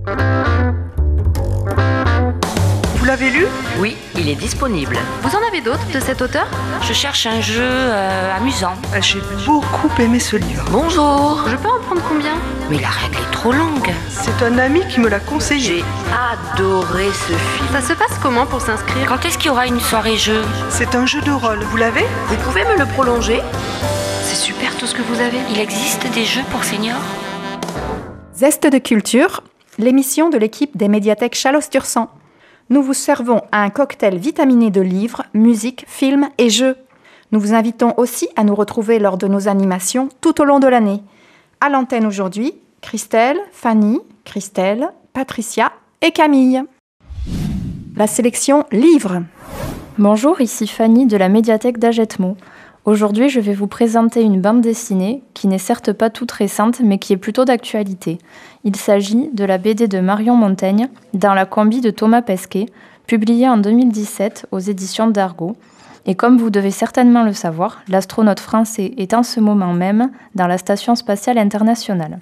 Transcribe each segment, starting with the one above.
Vous l'avez lu ? Oui, il est disponible. Vous en avez d'autres de cet auteur ? Je cherche un jeu amusant. J'ai beaucoup aimé ce livre. Bonjour. Je peux en prendre combien ? Mais la règle est trop longue. C'est un ami qui me l'a conseillé. J'ai adoré ce film. Ça se passe comment pour s'inscrire ? Quand est-ce qu'il y aura une soirée jeu ? C'est un jeu de rôle. Vous l'avez ? Vous pouvez me le prolonger ? C'est super tout ce que vous avez. Il existe des jeux pour seniors ? Zeste de culture, l'émission de l'équipe des médiathèques Chalosse-Tursan. Nous vous servons un cocktail vitaminé de livres, musique, films et jeux. Nous vous invitons aussi à nous retrouver lors de nos animations tout au long de l'année. À l'antenne aujourd'hui, Christelle, Fanny, Patricia et Camille. La sélection livres. Bonjour, ici Fanny de la médiathèque d'Agetmo. Aujourd'hui, je vais vous présenter une bande dessinée qui n'est certes pas toute récente, mais qui est plutôt d'actualité. Il s'agit de la BD de Marion Montaigne, Dans la combi de Thomas Pesquet, publiée en 2017 aux éditions d'Argo. Et comme vous devez certainement le savoir, l'astronaute français est en ce moment même dans la Station spatiale internationale.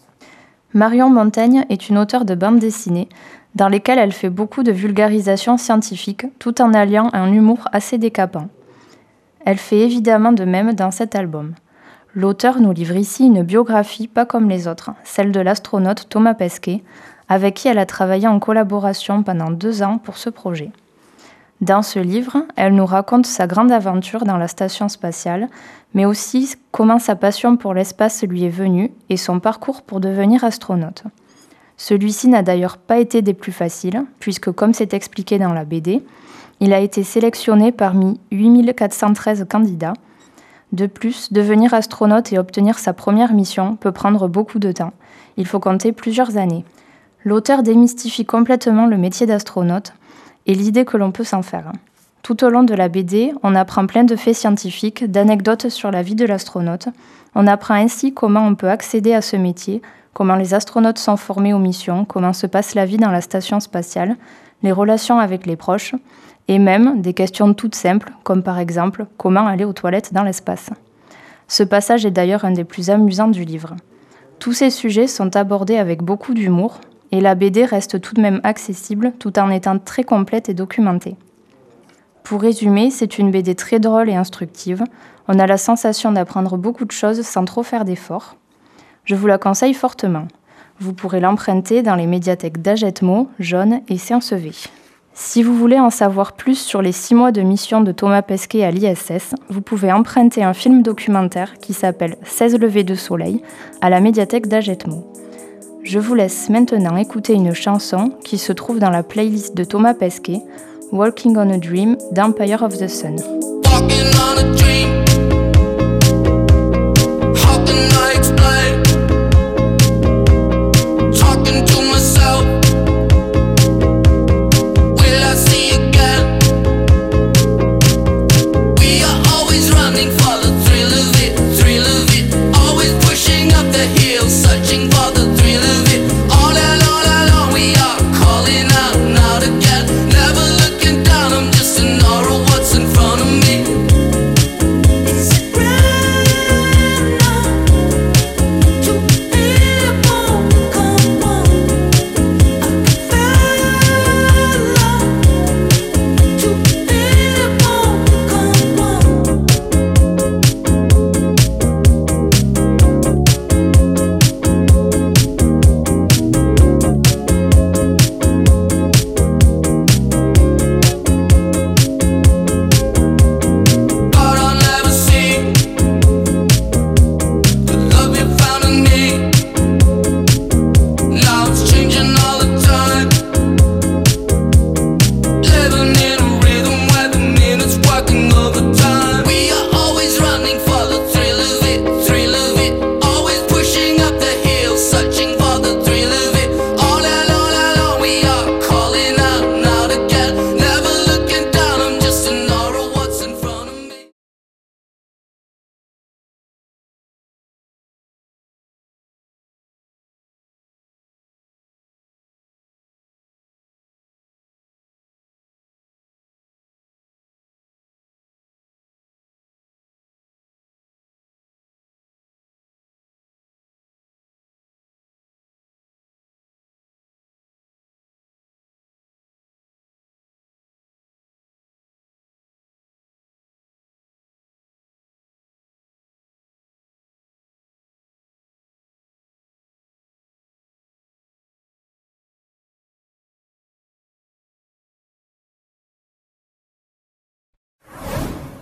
Marion Montaigne est une auteure de bandes dessinées dans lesquelles elle fait beaucoup de vulgarisation scientifique tout en alliant un humour assez décapant. Elle fait évidemment de même dans cet album. L'auteur nous livre ici une biographie pas comme les autres, celle de l'astronaute Thomas Pesquet, avec qui elle a travaillé en collaboration pendant 2 ans pour ce projet. Dans ce livre, elle nous raconte sa grande aventure dans la station spatiale, mais aussi comment sa passion pour l'espace lui est venue et son parcours pour devenir astronaute. Celui-ci n'a d'ailleurs pas été des plus faciles, puisque comme c'est expliqué dans la BD, il a été sélectionné parmi 8413 candidats. De plus, devenir astronaute et obtenir sa première mission peut prendre beaucoup de temps. Il faut compter plusieurs années. L'auteur démystifie complètement le métier d'astronaute et l'idée que l'on peut s'en faire. Tout au long de la BD, on apprend plein de faits scientifiques, d'anecdotes sur la vie de l'astronaute. On apprend ainsi comment on peut accéder à ce métier, comment les astronautes sont formés aux missions, comment se passe la vie dans la station spatiale, les relations avec les proches, et même des questions toutes simples, comme par exemple comment aller aux toilettes dans l'espace. Ce passage est d'ailleurs un des plus amusants du livre. Tous ces sujets sont abordés avec beaucoup d'humour, et la BD reste tout de même accessible tout en étant très complète et documentée. Pour résumer, c'est une BD très drôle et instructive. On a la sensation d'apprendre beaucoup de choses sans trop faire d'efforts. Je vous la conseille fortement. Vous pourrez l'emprunter dans les médiathèques d'Agetmo, Jaune et Sciences V. Si vous voulez en savoir plus sur les 6 mois de mission de Thomas Pesquet à l'ISS, vous pouvez emprunter un film documentaire qui s'appelle 16 levées de soleil à la médiathèque d'Agetmo. Je vous laisse maintenant écouter une chanson qui se trouve dans la playlist de Thomas Pesquet, Walking on a Dream d'Empire of the Sun. Walking on a dream. How can I explain? Talking to myself. Will I see again? We are always running for the thrill of it, thrill of it. Always pushing up the hill, searching for the thrill of it. All along we are calling out and out again. Never looking down, I'm just an aura of what's in front of me.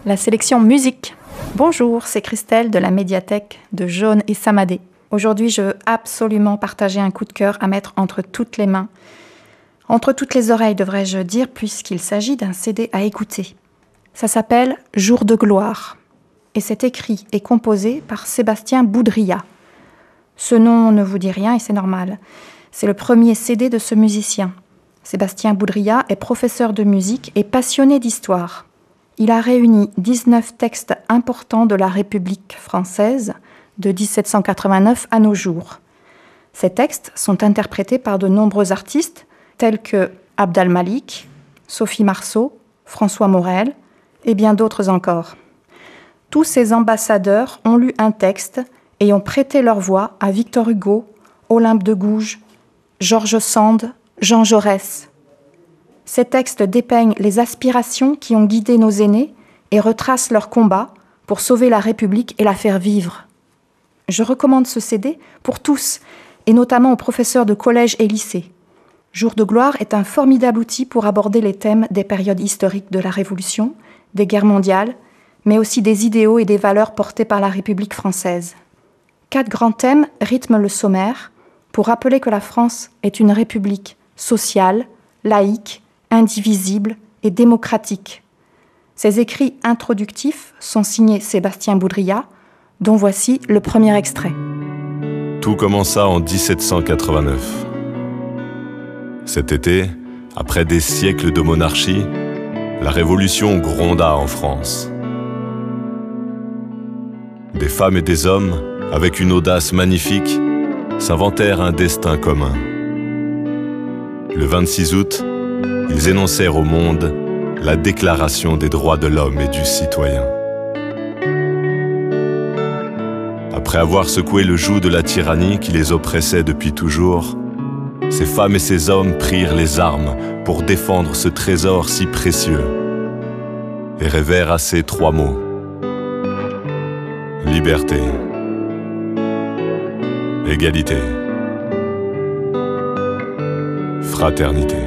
la sélection musique. Bonjour, c'est Christelle de la médiathèque de Jaune et Samadé. Aujourd'hui, je veux absolument partager un coup de cœur à mettre entre toutes les mains. Entre toutes les oreilles, devrais-je dire, puisqu'il s'agit d'un CD à écouter. Ça s'appelle « Jour de gloire » et c'est écrit et composé par Sébastien Boudria. Ce nom ne vous dit rien et c'est normal. C'est le premier CD de ce musicien. Sébastien Boudria est professeur de musique et passionné d'histoire. Il a réuni 19 textes importants de la République française de 1789 à nos jours. Ces textes sont interprétés par de nombreux artistes tels que Abd al-Malik, Sophie Marceau, François Morel et bien d'autres encore. Tous ces ambassadeurs ont lu un texte et ont prêté leur voix à Victor Hugo, Olympe de Gouges, George Sand, Jean Jaurès. Ces textes dépeignent les aspirations qui ont guidé nos aînés et retracent leurs combats pour sauver la République et la faire vivre. Je recommande ce CD pour tous, et notamment aux professeurs de collège et lycée. Jour de gloire est un formidable outil pour aborder les thèmes des périodes historiques de la Révolution, des guerres mondiales, mais aussi des idéaux et des valeurs portés par la République française. 4 grands thèmes rythment le sommaire pour rappeler que la France est une république sociale, laïque, indivisible et démocratique. Ces écrits introductifs sont signés Sébastien Boudria, dont voici le premier extrait. Tout commença en 1789. Cet été, après des siècles de monarchie, la Révolution gronda en France. Des femmes et des hommes, avec une audace magnifique, s'inventèrent un destin commun. Le 26 août, ils énoncèrent au monde la Déclaration des droits de l'homme et du citoyen. Après avoir secoué le joug de la tyrannie qui les oppressait depuis toujours, ces femmes et ces hommes prirent les armes pour défendre ce trésor si précieux et rêvèrent à ces 3 mots. Liberté, égalité, fraternité.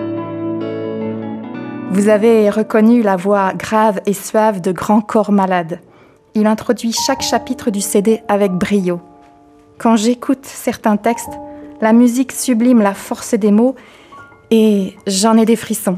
Vous avez reconnu la voix grave et suave de Grand Corps Malade. Il introduit chaque chapitre du CD avec brio. Quand j'écoute certains textes, la musique sublime la force des mots et j'en ai des frissons.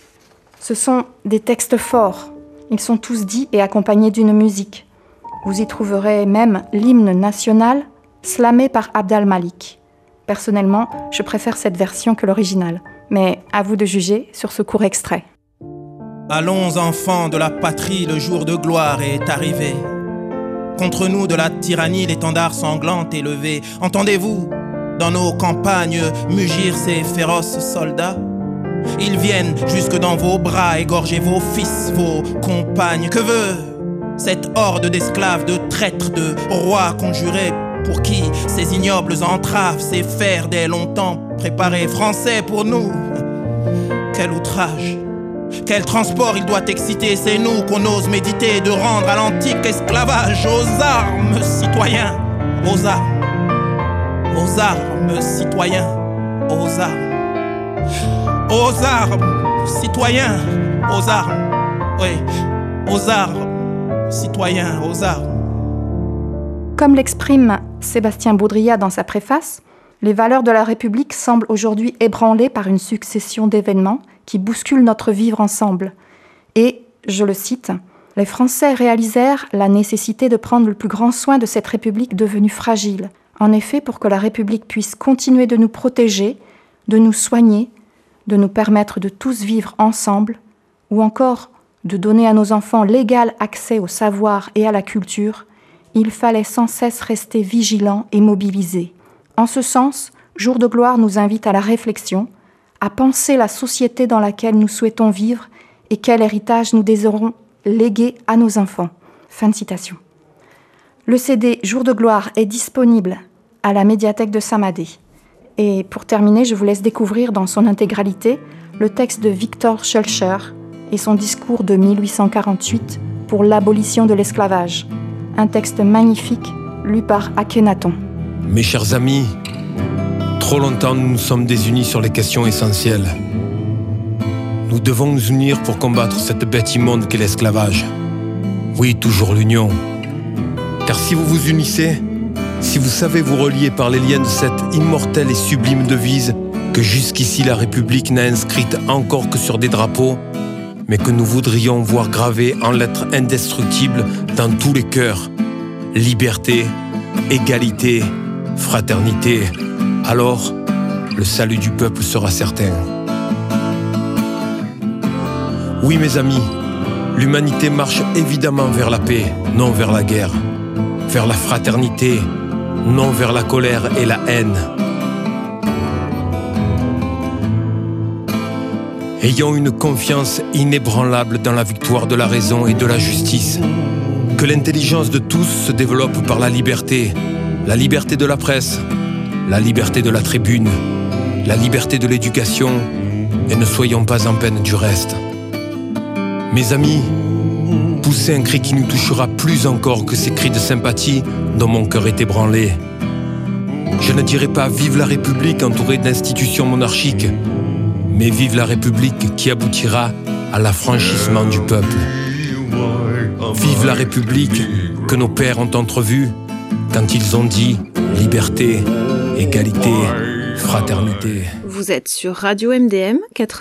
Ce sont des textes forts. Ils sont tous dits et accompagnés d'une musique. Vous y trouverez même l'hymne national slamé par Abd al-Malik. Personnellement, je préfère cette version que l'original. Mais à vous de juger sur ce court extrait. Allons enfants de la patrie, le jour de gloire est arrivé. Contre nous de la tyrannie, l'étendard sanglant est levé. Entendez-vous, dans nos campagnes, mugir ces féroces soldats? Ils viennent jusque dans vos bras, égorger vos fils, vos compagnes. Que veut cette horde d'esclaves, de traîtres, de rois conjurés, pour qui ces ignobles entraves, ces fers dès longtemps préparés, français pour nous? Quel outrage! Quel transport il doit exciter, c'est nous qu'on ose méditer de rendre à l'antique esclavage. Aux armes, citoyens, aux armes, aux armes, citoyens, aux armes, aux armes, citoyens, aux armes, oui, aux armes, citoyens, aux armes. Comme l'exprime Sébastien Boudria dans sa préface, les valeurs de la République semblent aujourd'hui ébranlées par une succession d'événements qui bousculent notre vivre ensemble. Et, je le cite, « Les Français réalisèrent la nécessité de prendre le plus grand soin de cette République devenue fragile. En effet, pour que la République puisse continuer de nous protéger, de nous soigner, de nous permettre de tous vivre ensemble, ou encore de donner à nos enfants l'égal accès au savoir et à la culture, il fallait sans cesse rester vigilants et mobilisés. En ce sens, Jour de gloire nous invite à la réflexion, à penser la société dans laquelle nous souhaitons vivre et quel héritage nous désirons léguer à nos enfants. » Fin de citation. Le CD Jour de gloire est disponible à la médiathèque de Samadé. Et pour terminer, je vous laisse découvrir dans son intégralité le texte de Victor Schœlcher et son discours de 1848 pour l'abolition de l'esclavage. Un texte magnifique lu par Akhenaton. Mes chers amis, trop longtemps nous nous sommes désunis sur les questions essentielles. Nous devons nous unir pour combattre cette bête immonde qu'est l'esclavage. Oui, toujours l'union. Car si vous vous unissez, si vous savez vous relier par les liens de cette immortelle et sublime devise que jusqu'ici la République n'a inscrite encore que sur des drapeaux, mais que nous voudrions voir gravée en lettres indestructibles dans tous les cœurs, liberté, égalité, fraternité, alors le salut du peuple sera certain. Oui, mes amis, l'humanité marche évidemment vers la paix, non vers la guerre, vers la fraternité, non vers la colère et la haine. Ayons une confiance inébranlable dans la victoire de la raison et de la justice. Que l'intelligence de tous se développe par la liberté de la presse, la liberté de la tribune, la liberté de l'éducation, et ne soyons pas en peine du reste. Mes amis, poussez un cri qui nous touchera plus encore que ces cris de sympathie dont mon cœur est ébranlé. Je ne dirai pas « Vive la République » entourée d'institutions monarchiques, mais vive la République qui aboutira à l'affranchissement du peuple. Vive la République que nos pères ont entrevue quand ils ont dit liberté, égalité, fraternité. Vous êtes sur Radio MDM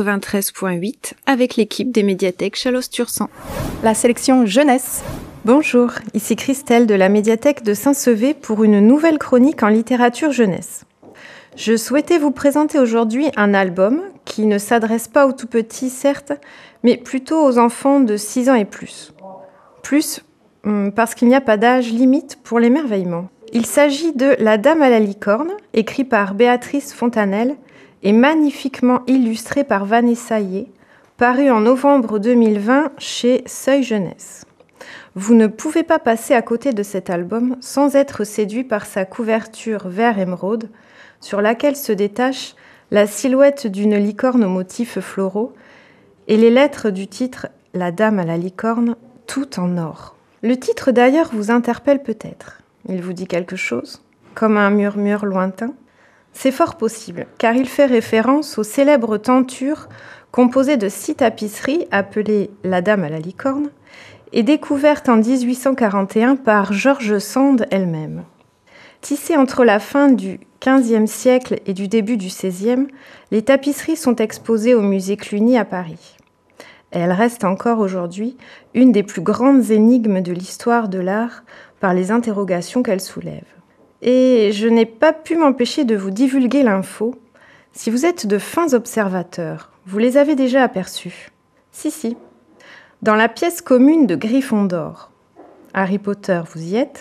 93.8 avec l'équipe des médiathèques Chalosse-Tursan. La sélection jeunesse. Bonjour, ici Christelle de la médiathèque de Saint-Sevé pour une nouvelle chronique en littérature jeunesse. Je souhaitais vous présenter aujourd'hui un album qui ne s'adresse pas aux tout-petits, certes, mais plutôt aux enfants de 6 ans et plus. Plus, parce qu'il n'y a pas d'âge limite pour l'émerveillement. Il s'agit de La Dame à la licorne, écrit par Béatrice Fontanelle et magnifiquement illustré par Vanessa Yé, paru en novembre 2020 chez Seuil Jeunesse. Vous ne pouvez pas passer à côté de cet album sans être séduit par sa couverture vert émeraude, sur laquelle se détache la silhouette d'une licorne aux motifs floraux et les lettres du titre « La Dame à la licorne », tout en or. Le titre d'ailleurs vous interpelle peut-être. Il vous dit quelque chose, comme un murmure lointain. C'est fort possible, car il fait référence aux célèbres tentures composées de 6 tapisseries appelées « La Dame à la licorne » et découvertes en 1841 par George Sand elle-même. Tissées entre la fin du XVe siècle et du début du XVIe, les tapisseries sont exposées au musée Cluny à Paris. Elles restent encore aujourd'hui une des plus grandes énigmes de l'histoire de l'art par les interrogations qu'elles soulèvent. Et je n'ai pas pu m'empêcher de vous divulguer l'info. Si vous êtes de fins observateurs, vous les avez déjà aperçus. Si. Dans la pièce commune de Gryffondor. Harry Potter, vous y êtes ?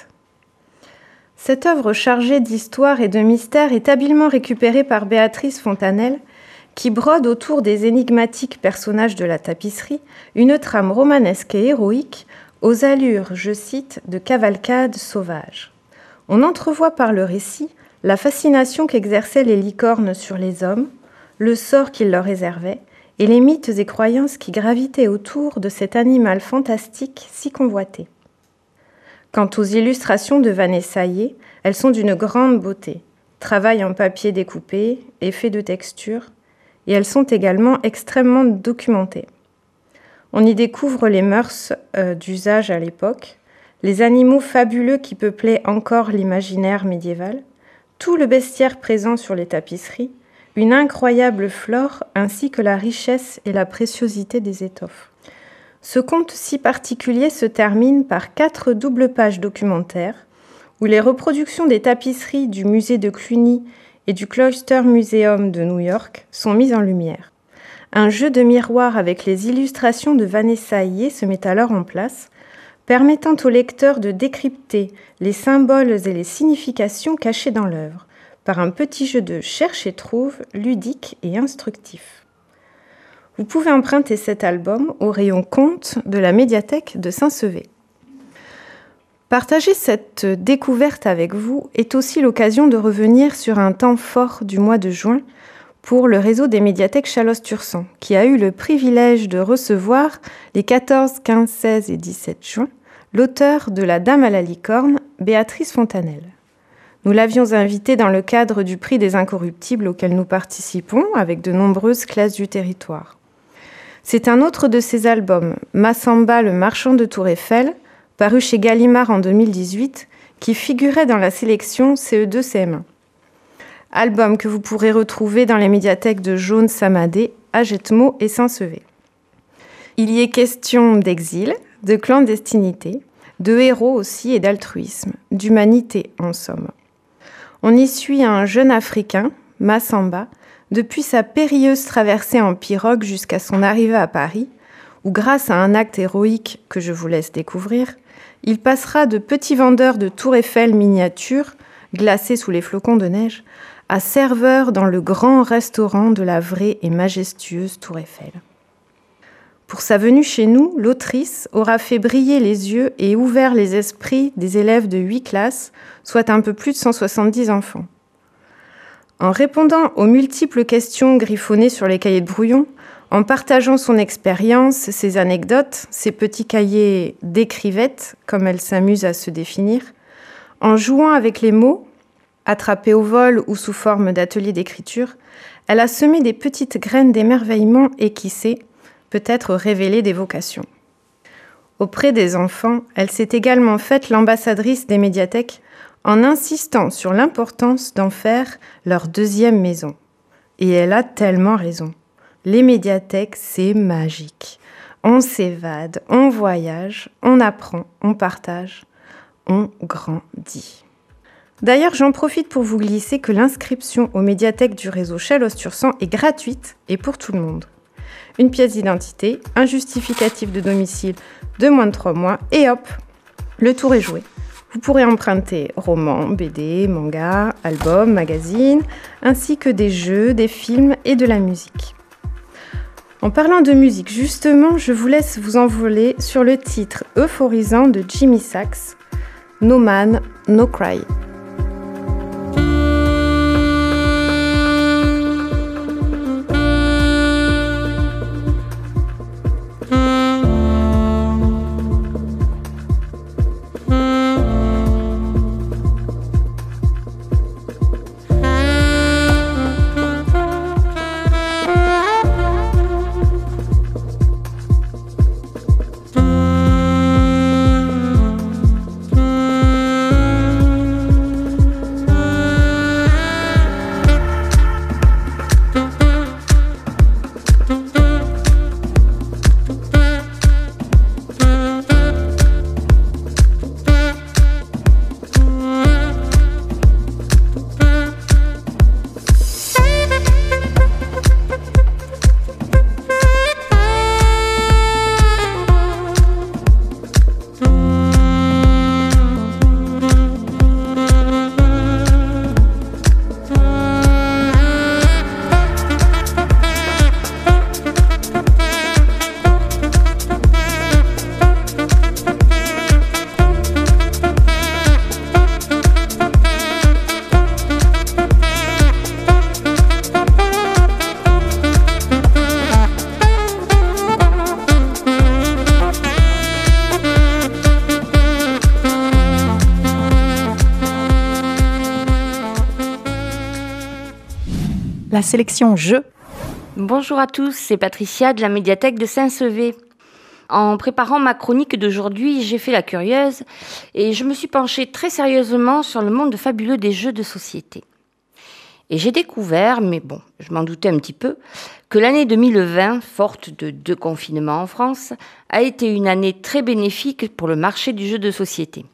Cette œuvre chargée d'histoire et de mystère est habilement récupérée par Béatrice Fontanelle, qui brode autour des énigmatiques personnages de la tapisserie une trame romanesque et héroïque aux allures, je cite, de cavalcade sauvage. On entrevoit par le récit la fascination qu'exerçaient les licornes sur les hommes, le sort qu'ils leur réservaient et les mythes et croyances qui gravitaient autour de cet animal fantastique si convoité. Quant aux illustrations de Vanessa Yé, elles sont d'une grande beauté, travail en papier découpé, effet de texture, et elles sont également extrêmement documentées. On y découvre les mœurs d'usage à l'époque, les animaux fabuleux qui peuplaient encore l'imaginaire médiéval, tout le bestiaire présent sur les tapisseries, une incroyable flore ainsi que la richesse et la préciosité des étoffes. Ce conte si particulier se termine par 4 doubles pages documentaires où les reproductions des tapisseries du musée de Cluny et du Cloister Museum de New York sont mises en lumière. Un jeu de miroir avec les illustrations de Vanessa Yé se met alors en place, permettant au lecteur de décrypter les symboles et les significations cachées dans l'œuvre, par un petit jeu de cherche et trouve ludique et instructif. Vous pouvez emprunter cet album au rayon contes de la médiathèque de Saint-Sevé. Partager cette découverte avec vous est aussi l'occasion de revenir sur un temps fort du mois de juin pour le réseau des médiathèques Chalosse-Tursan, qui a eu le privilège de recevoir les 14, 15, 16 et 17 juin l'auteur de La Dame à la licorne, Béatrice Fontanelle. Nous l'avions invitée dans le cadre du prix des Incorruptibles auquel nous participons avec de nombreuses classes du territoire. C'est un autre de ses albums, Massamba, le marchand de Tour Eiffel, paru chez Gallimard en 2018, qui figurait dans la sélection CE2-CM1. Album que vous pourrez retrouver dans les médiathèques de Jaune, Samadé, Agetmo et Saint-Sevé. Il y est question d'exil, de clandestinité, de héros aussi et d'altruisme, d'humanité en somme. On y suit un jeune Africain, Massamba, depuis sa périlleuse traversée en pirogue jusqu'à son arrivée à Paris, où grâce à un acte héroïque que je vous laisse découvrir, il passera de petit vendeur de tour Eiffel miniature, glacé sous les flocons de neige, à serveur dans le grand restaurant de la vraie et majestueuse tour Eiffel. Pour sa venue chez nous, l'autrice aura fait briller les yeux et ouvert les esprits des élèves de 8 classes, soit un peu plus de 170 enfants. En répondant aux multiples questions griffonnées sur les cahiers de brouillon, en partageant son expérience, ses anecdotes, ses petits cahiers d'écrivette, comme elle s'amuse à se définir, en jouant avec les mots, attrapés au vol ou sous forme d'ateliers d'écriture, elle a semé des petites graines d'émerveillement et qui sait, peut-être révélé des vocations. Auprès des enfants, elle s'est également faite l'ambassadrice des médiathèques en insistant sur l'importance d'en faire leur deuxième maison. Et elle a tellement raison. Les médiathèques, c'est magique. On s'évade, on voyage, on apprend, on partage, on grandit. D'ailleurs, j'en profite pour vous glisser que l'inscription aux médiathèques du réseau Challos-Tursan est gratuite et pour tout le monde. Une pièce d'identité, un justificatif de domicile de moins de 3 mois et hop, le tour est joué. Vous pourrez emprunter romans, BD, mangas, albums, magazines, ainsi que des jeux, des films et de la musique. En parlant de musique, justement, je vous laisse vous envoler sur le titre euphorisant de Jimmy Sachs, No Man, No Cry. La sélection Jeux. Bonjour à tous, c'est Patricia de la médiathèque de Saint-Sevé. En préparant ma chronique d'aujourd'hui, j'ai fait la curieuse et je me suis penchée très sérieusement sur le monde fabuleux des jeux de société. Et j'ai découvert, mais bon, je m'en doutais un petit peu, que l'année 2020, forte de 2 confinements en France, a été une année très bénéfique pour le marché du jeu de société.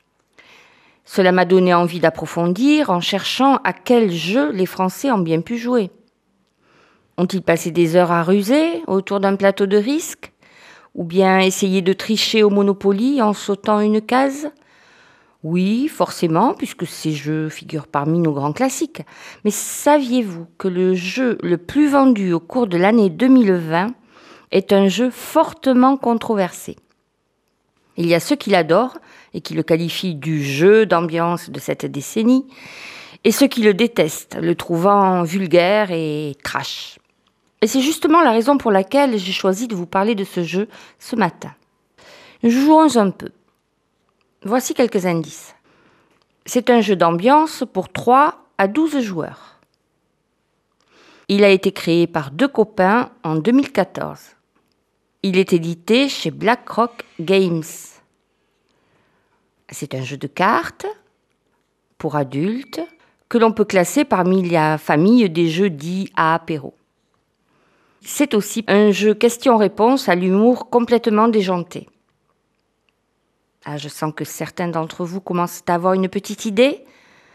Cela m'a donné envie d'approfondir en cherchant à quel jeu les Français ont bien pu jouer. Ont-ils passé des heures à ruser autour d'un plateau de risques? Ou bien essayer de tricher au Monopoly en sautant une case? Oui, forcément, puisque ces jeux figurent parmi nos grands classiques. Mais saviez-vous que le jeu le plus vendu au cours de l'année 2020 est un jeu fortement controversé? Il y a ceux qui l'adorent et qui le qualifient du jeu d'ambiance de cette décennie, et ceux qui le détestent, le trouvant vulgaire et trash. Et c'est justement la raison pour laquelle j'ai choisi de vous parler de ce jeu ce matin. Jouons un peu. Voici quelques indices. C'est un jeu d'ambiance pour 3 à 12 joueurs. Il a été créé par 2 copains en 2014. Il est édité chez BlackRock Games. C'est un jeu de cartes pour adultes que l'on peut classer parmi la famille des jeux dits à apéro. C'est aussi un jeu question-réponse à l'humour complètement déjanté. Je sens que certains d'entre vous commencent à avoir une petite idée.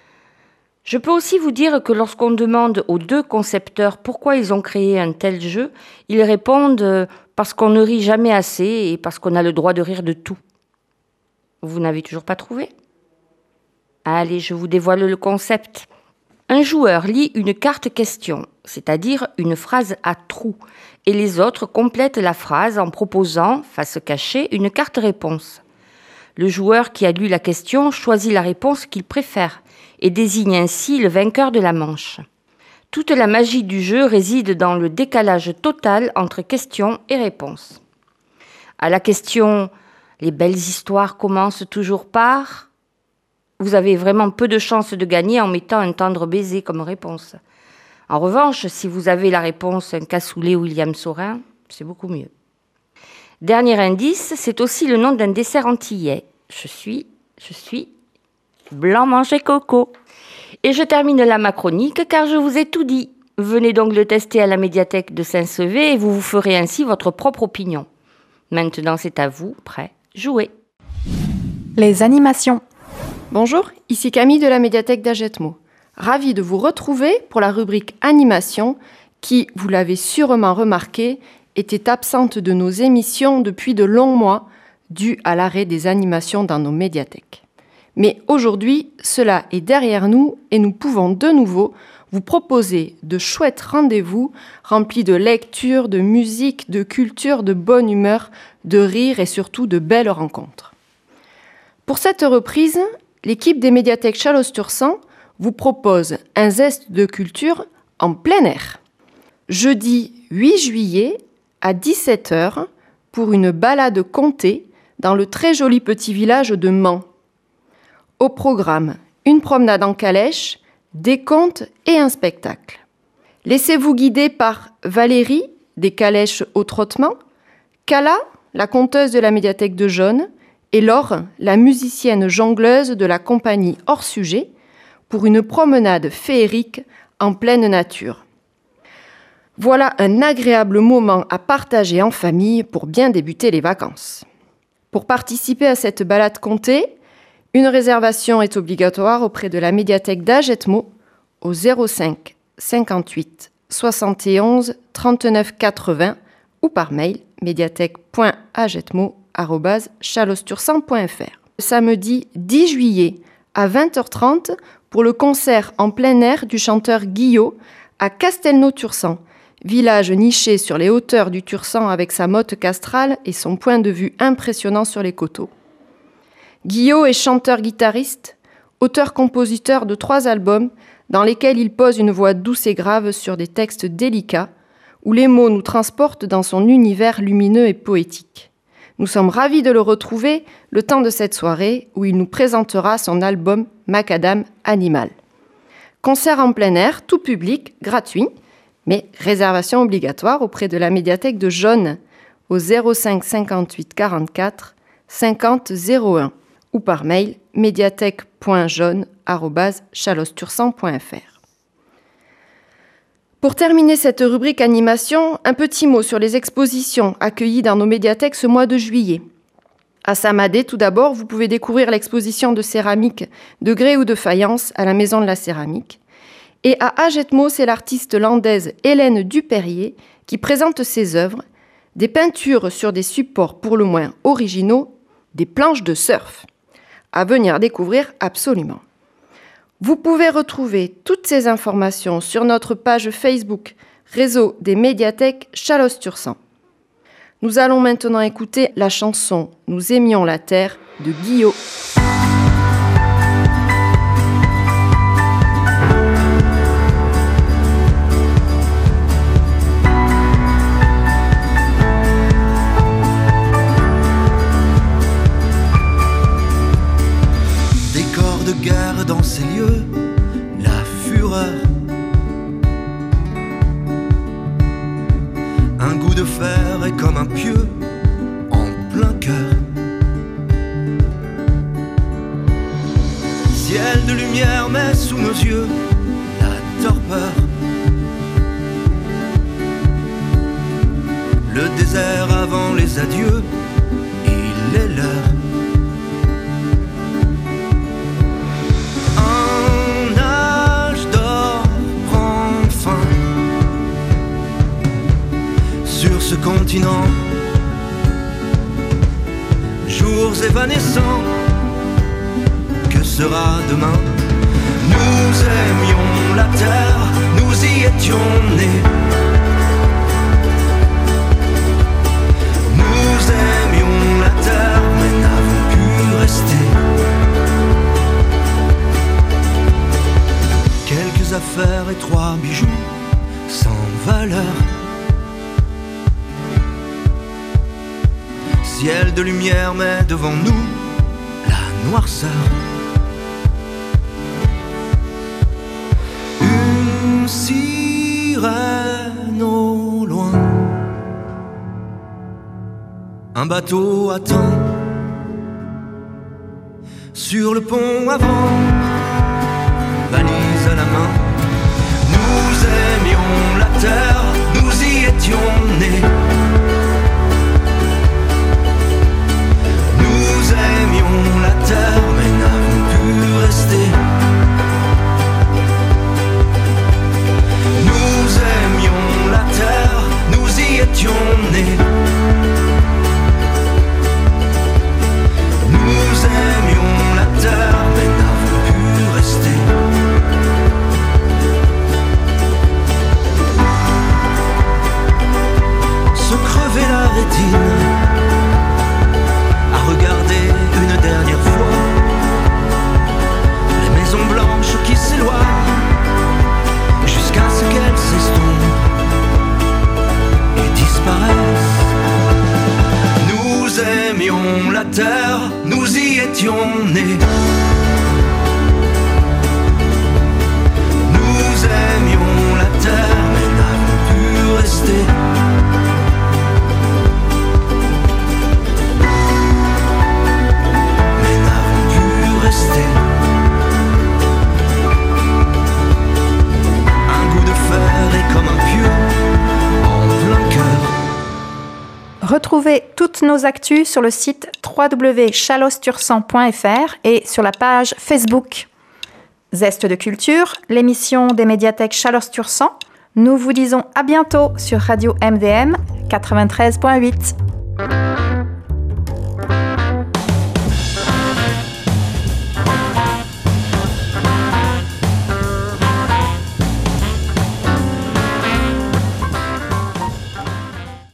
Je peux aussi vous dire que lorsqu'on demande aux deux concepteurs pourquoi ils ont créé un tel jeu, ils répondent parce qu'on ne rit jamais assez et parce qu'on a le droit de rire de tout. Vous n'avez toujours pas trouvé ? Allez, je vous dévoile le concept. Un joueur lit une carte question, c'est-à-dire une phrase à trous, et les autres complètent la phrase en proposant, face cachée, une carte réponse. Le joueur qui a lu la question choisit la réponse qu'il préfère et désigne ainsi le vainqueur de la manche. Toute la magie du jeu réside dans le décalage total entre question et réponse. À la question « Les belles histoires commencent toujours par ?» vous avez vraiment peu de chances de gagner en mettant un tendre baiser comme réponse. En revanche, si vous avez la réponse « Un cassoulet William Saurin », c'est beaucoup mieux. Dernier indice, c'est aussi le nom d'un dessert antillais. Je suis blanc manger coco. Et je termine là ma chronique car je vous ai tout dit. Venez donc le tester à la médiathèque de Saint-Sevé et vous vous ferez ainsi votre propre opinion. Maintenant, c'est à vous, prêt, jouez. Les animations. Bonjour, ici Camille de la médiathèque d'Agetmo. Ravie de vous retrouver pour la rubrique animation qui, vous l'avez sûrement remarqué, était absente de nos émissions depuis de longs mois dû à l'arrêt des animations dans nos médiathèques. Mais aujourd'hui, cela est derrière nous et nous pouvons de nouveau vous proposer de chouettes rendez-vous remplis de lecture, de musique, de culture, de bonne humeur, de rire et surtout de belles rencontres. Pour cette reprise, l'équipe des médiathèques Chalosse-Tursan vous propose un zeste de culture en plein air. Jeudi 8 juillet à 17h pour une balade contée dans le très joli petit village de Mans. Au programme, une promenade en calèche, des contes et un spectacle. Laissez-vous guider par Valérie, des calèches au trottement, Kala, la conteuse de la médiathèque de Jaune, et Laure, la musicienne jongleuse de la compagnie Hors Sujet, pour une promenade féerique en pleine nature. Voilà un agréable moment à partager en famille pour bien débuter les vacances. Pour participer à cette balade comptée, une réservation est obligatoire auprès de la médiathèque d'Agetmo au 05 58 71 39 80 ou par mail médiathèque.agetmo@chalostursan.fr. Samedi 10 juillet à 20h30 pour le concert en plein air du chanteur Guillot à Castelnau-Tursan, village niché sur les hauteurs du Tursan avec sa motte castrale et son point de vue impressionnant sur les coteaux. Guillot est chanteur-guitariste, auteur-compositeur de 3 albums dans lesquels il pose une voix douce et grave sur des textes délicats où les mots nous transportent dans son univers lumineux et poétique. Nous sommes ravis de le retrouver le temps de cette soirée où il nous présentera son album Macadam Animal. Concert en plein air, tout public, gratuit, mais réservation obligatoire auprès de la médiathèque de Jaune au 05 58 44 50 01 ou par mail médiathèque.jaune@chalostursan.fr. Pour terminer cette rubrique animation, un petit mot sur les expositions accueillies dans nos médiathèques ce mois de juillet. À Samadé, tout d'abord, vous pouvez découvrir l'exposition de céramique de grès ou de faïence à la Maison de la Céramique. Et à Agetmo, c'est l'artiste landaise Hélène Dupérier qui présente ses œuvres, des peintures sur des supports pour le moins originaux, des planches de surf. À venir découvrir absolument. Vous pouvez retrouver toutes ces informations sur notre page Facebook, réseau des médiathèques Chalosse-Tursan. Nous allons maintenant écouter la chanson « Nous aimions la terre » de Guillot. Décor de guerre dans ces lieux, la fureur. Un goût de fer est comme un pieu en plein cœur. yeux la torpeur. Le désert avant les adieux, il est l'heure. Un âge d'or prend fin sur ce continent. Jours évanescents, que sera demain? Nous aimions la terre, nous y étions nés. Nous aimions la terre, mais n'avons pu rester. Quelques affaires et 3 bijoux sans valeur. Ciel de lumière, mais devant nous, la noirceur. Une sirène au loin. Un bateau attend sur le pont avant, valise à la main. Nous aimions la terre, nous y étions nés. Nous aimions la terre, mais n'avons pu rester. Nous aimions la terre, nous y étions nés. Nous aimions la terre, mais n'avons pu rester. Se crever la rétine, à regarder une dernière fois les maisons blanches qui s'éloignent jusqu'à ce qu'elles s'estompent et disparaissent. Nous aimions la terre, nous y étions nés. Nous aimions la terre, mais n'avons pu rester. Mais n'avons pu rester. Un goût de fer est comme un pieu en plein cœur. Retrouvez toutes nos actus sur le site www.chalostursan.fr et sur la page Facebook. Zeste de culture, l'émission des médiathèques Chalostursan. Nous vous disons à bientôt sur Radio MDM 93.8.